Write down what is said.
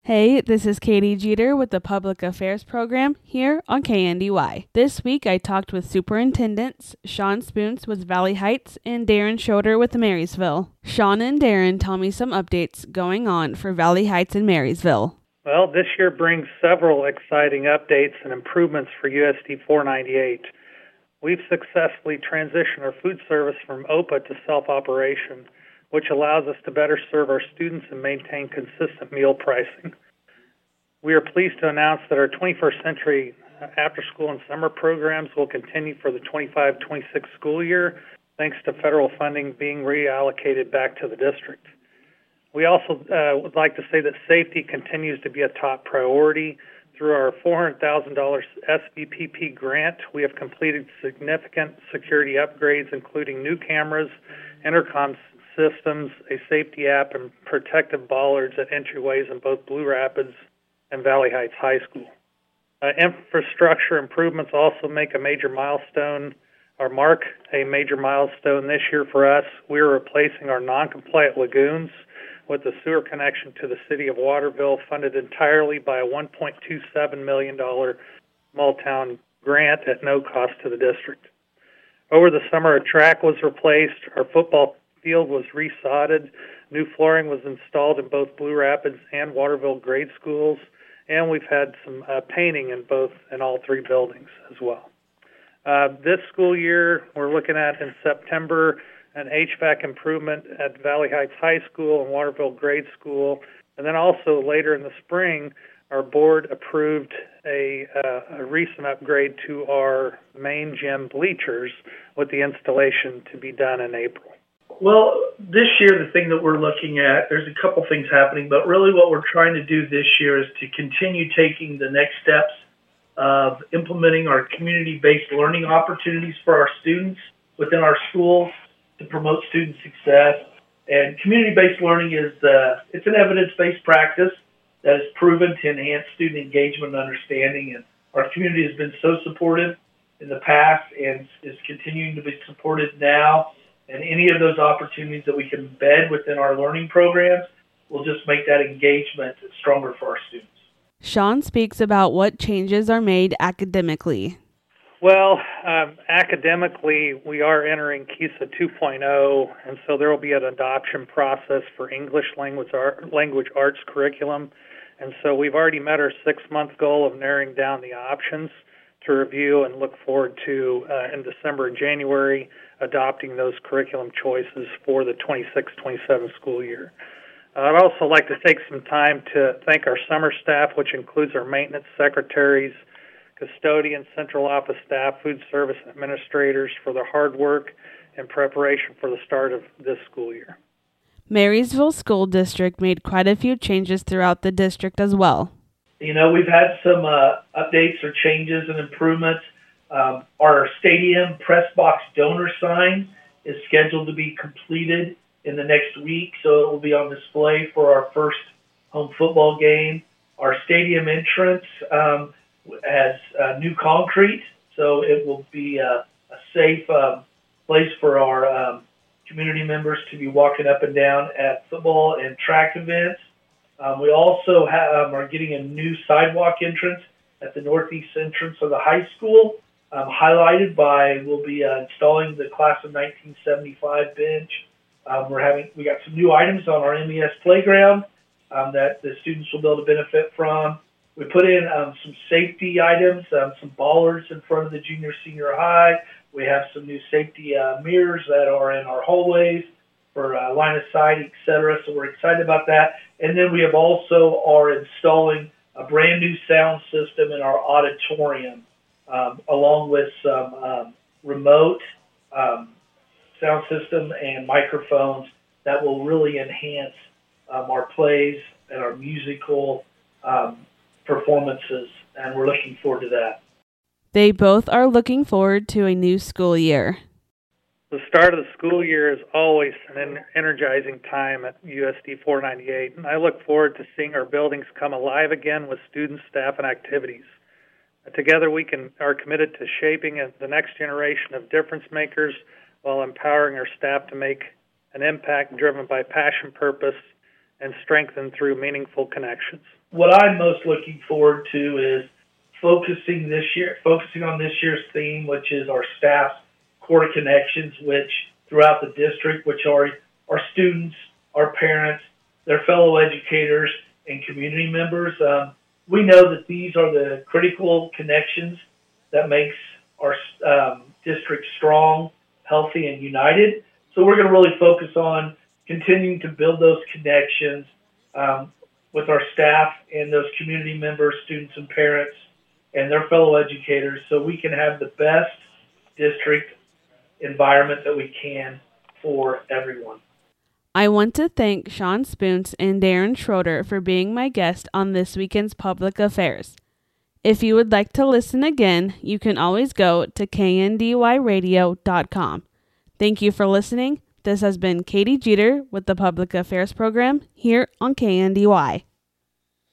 Hey, this is Katie Jeter with the Public Affairs Program here on KNDY. This week I talked with Superintendents Sean Spoons with Valley Heights and Darren Schroeder with Marysville. Sean and Darren tell me some updates going on for Valley Heights and Marysville. Well, this year brings several exciting updates and improvements for USD 498. We've successfully transitioned our food service from OPA to self-operation, which allows us to better serve our students and maintain consistent meal pricing. We are pleased to announce that our 21st century after-school and summer programs will continue for the 25-26 school year, thanks to federal funding being reallocated back to the district. We also would like to say that safety continues to be a top priority. Through our $400,000 SVPP grant, we have completed significant security upgrades, including new cameras, intercom systems, a safety app, and protective bollards at entryways in both Blue Rapids and Valley Heights High School. Infrastructure improvements also mark a major milestone this year for us. We are replacing our non-compliant lagoons with a sewer connection to the city of Waterville, funded entirely by a $1.27 million small town grant at no cost to the district. Over the summer, a track was replaced, our football field was resodded, new flooring was installed in both Blue Rapids and Waterville grade schools, and we've had some painting in all three buildings as well. This school year, we're looking at in September an HVAC improvement at Valley Heights High School and Waterville grade school, and then also later in the spring, our board approved a recent upgrade to our main gym bleachers with the installation to be done in April. Well, this year, the thing that we're looking at, there's a couple things happening, but really what we're trying to do this year is to continue taking the next steps of implementing our community-based learning opportunities for our students within our schools to promote student success. And community-based learning it's an evidence-based practice that is proven to enhance student engagement and understanding. And our community has been so supportive in the past and is continuing to be supported now. And any of those opportunities that we can embed within our learning programs will just make that engagement stronger for our students. Sean speaks about what changes are made academically. Well, academically, we are entering KESA 2.0, and so there will be an adoption process for English language arts curriculum. And so we've already met our 6-month goal of narrowing down the options to review and look forward to, in December and January, adopting those curriculum choices for the 26-27 school year. I'd also like to take some time to thank our summer staff, which includes our maintenance secretaries, custodians, central office staff, food service administrators, for their hard work and preparation for the start of this school year. Marysville School District made quite a few changes throughout the district as well. You know, we've had some updates or changes and improvements. Our stadium press box donor sign is scheduled to be completed in the next week, so it will be on display for our first home football game. Our stadium entrance has new concrete, so it will be a safe place for our community members to be walking up and down at football and track events. We also are getting a new sidewalk entrance at the northeast entrance of the high school, highlighted by we'll be installing the class of 1975 bench. We got some new items on our MES playground that the students will be able to benefit from. We put in some safety items, some bollards in front of the junior, senior high. We have some new safety mirrors that are in our hallways for line of sight, et cetera. So we're excited about that. And then we are installing a brand new sound system in our auditorium, along with some remote sound system and microphones that will really enhance our plays and our musical performances, and we're looking forward to that. They both are looking forward to a new school year. The start of the school year is always an energizing time at USD 498, and I look forward to seeing our buildings come alive again with students, staff, and activities. Together we are committed to shaping the next generation of difference makers while empowering our staff to make an impact driven by passion, purpose, and strengthened through meaningful connections. What I'm most looking forward to is focusing on this year's theme, which is our staff's core connections, which throughout the district, which are our students, our parents, their fellow educators, and community members. We know that these are the critical connections that makes our district strong, healthy, and united. So we're going to really focus on continuing to build those connections with our staff and those community members, students and parents, and their fellow educators, so we can have the best district environment that we can for everyone. I want to thank Shawn Spoonts and Darren Schroeder for being my guest on this weekend's Public Affairs. If you would like to listen again, you can always go to kndyradio.com. Thank you for listening. This has been Katie Jeter with the Public Affairs Program here on KNDY.